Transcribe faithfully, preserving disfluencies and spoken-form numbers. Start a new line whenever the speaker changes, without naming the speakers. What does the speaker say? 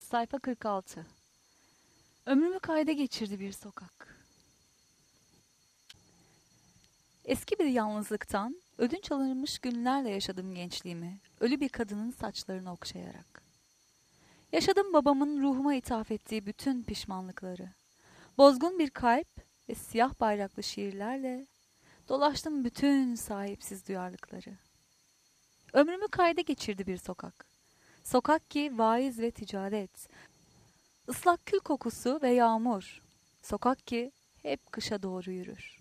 Sayfa kırk altı. Ömrümü kayda geçirdi bir sokak. Eski bir yalnızlıktan, ödünç alınmış günlerle yaşadım gençliğimi, ölü bir kadının saçlarını okşayarak. Yaşadım babamın ruhuma ithaf ettiği bütün pişmanlıkları. Bozgun bir kalp ve siyah bayraklı şiirlerle dolaştım bütün sahipsiz duyarlılıkları. Ömrümü kayda geçirdi bir sokak. Sokak ki vaiz ve ticaret, ıslak kül kokusu ve yağmur. Sokak ki hep kışa doğru yürür.